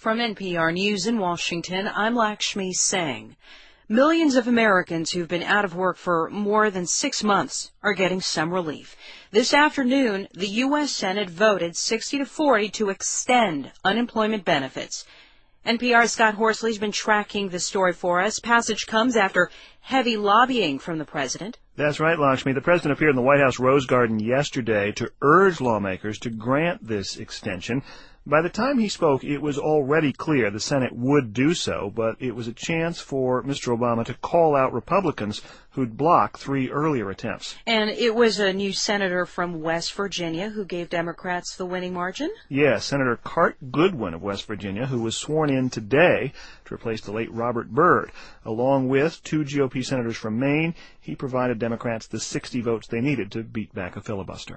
From NPR News in Washington, I'm Lakshmi Singh. Millions of Americans who've been out of work for more than 6 months are getting some relief. This afternoon, the U.S. Senate voted 60-40 to extend unemployment benefits. NPR's Scott Horsley's been tracking the story for us. Passage comes after heavy lobbying from the president. That's right, Lakshmi. The president appeared in the White House Rose Garden yesterday to urge lawmakers to grant this extension. By the time he spoke, it was already clear the Senate would do so, but it was a chance for Mr. Obama to call out Republicans who'd blocked 3 earlier attempts. And it was a new senator from West Virginia who gave Democrats the winning margin? Yes, Senator Cart Goodwin of West Virginia, who was sworn in today to replace the late Robert Byrd. Along with 2 GOP senators from Maine, he provided Democrats the 60 votes they needed to beat back a filibuster.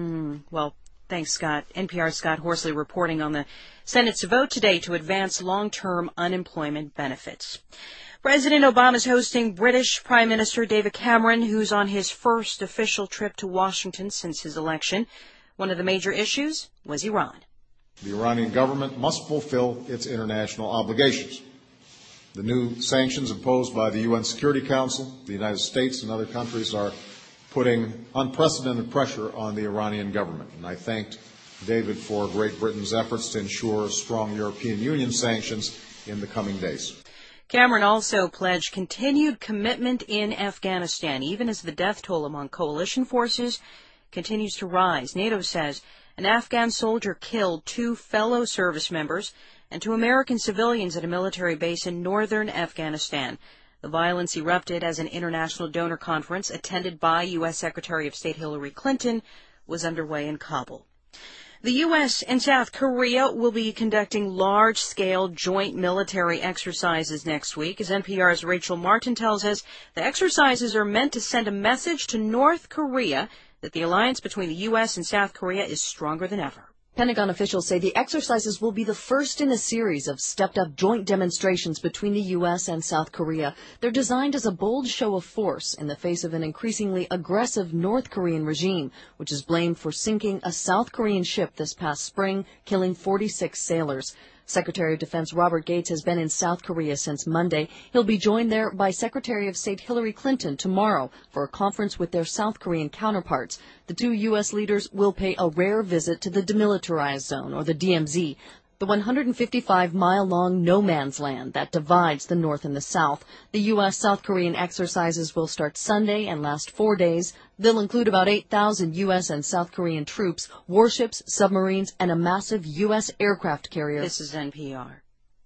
Well, thanks, Scott. NPR's Scott Horsley reporting on the Senate's vote today to advance long-term unemployment benefits. President Obama is hosting British Prime Minister David Cameron, who's on his first official trip to Washington since his election. One of the major issues was Iran. The Iranian government must fulfill its international obligations. The new sanctions imposed by the UN Security Council, the United States, and other countries are putting unprecedented pressure on the Iranian government. And I thanked David for Great Britain's efforts to ensure strong European Union sanctions in the coming days. Cameron also pledged continued commitment in Afghanistan, even as the death toll among coalition forces continues to rise. NATO says an Afghan soldier killed 2 fellow service members and 2 American civilians at a military base in northern Afghanistan. The violence erupted as an international donor conference attended by U.S. Secretary of State Hillary Clinton was underway in Kabul. The U.S. and South Korea will be conducting large-scale joint military exercises next week. As NPR's Rachel Martin tells us, the exercises are meant to send a message to North Korea that the alliance between the U.S. and South Korea is stronger than ever. Pentagon officials say the exercises will be the first in a series of stepped-up joint demonstrations between the U.S. and South Korea. They're designed as a bold show of force in the face of an increasingly aggressive North Korean regime, which is blamed for sinking a South Korean ship this past spring, killing 46 sailors. Secretary of Defense Robert Gates has been in South Korea since Monday. He'll be joined there by Secretary of State Hillary Clinton tomorrow for a conference with their South Korean counterparts. The 2 U.S. leaders will pay a rare visit to the Demilitarized Zone, or the DMZ, the 155-mile-long no-man's land that divides the North and the South. The U.S.-South Korean exercises will start Sunday and last 4 days. They'll include about 8,000 U.S. and South Korean troops, warships, submarines, and a massive U.S. aircraft carrier. This is NPR.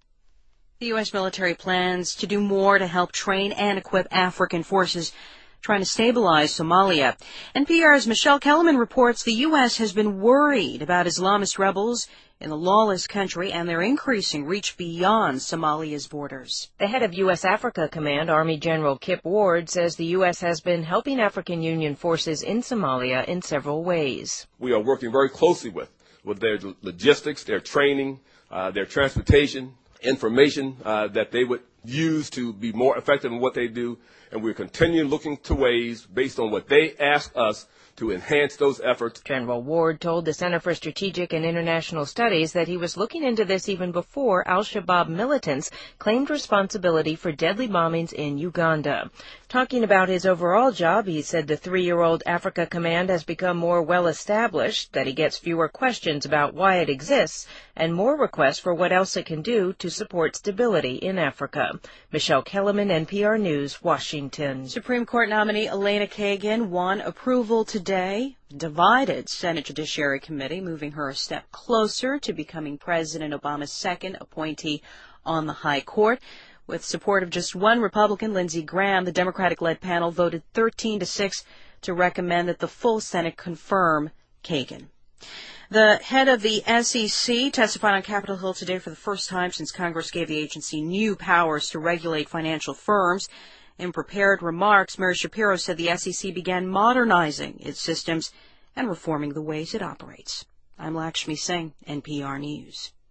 The U.S. military plans to do more to help train and equip African forces trying to stabilize Somalia. NPR's Michelle Kellerman reports the U.S. has been worried about Islamist rebels in the lawless country and their increasing reach beyond Somalia's borders. The head of U.S. Africa Command, Army General Kip Ward, says the U.S. has been helping African Union forces in Somalia in several ways. We are working very closely with their logistics, their training, their transportation, information that they would use to be more effective in what they do. And we're continuing looking to ways, based on what they ask us, to enhance those efforts. General Ward told the Center for Strategic and International Studies that he was looking into this even before al-Shabaab militants claimed responsibility for deadly bombings in Uganda. Talking about his overall job, he said the 3-year-old Africa Command has become more well-established, that he gets fewer questions about why it exists, and more requests for what else it can do to support stability in Africa. Michelle Kellerman, NPR News, Washington. Supreme Court nominee Elena Kagan won approval today. Divided Senate Judiciary Committee, moving her a step closer to becoming President Obama's second appointee on the High Court. With support of just one Republican, Lindsey Graham, the Democratic-led panel voted 13-6 to recommend that the full Senate confirm Kagan. The head of the SEC testified on Capitol Hill today for the first time since Congress gave the agency new powers to regulate financial firms. In prepared remarks, Mary Shapiro said the SEC began modernizing its systems and reforming the ways it operates. I'm Lakshmi Singh, NPR News.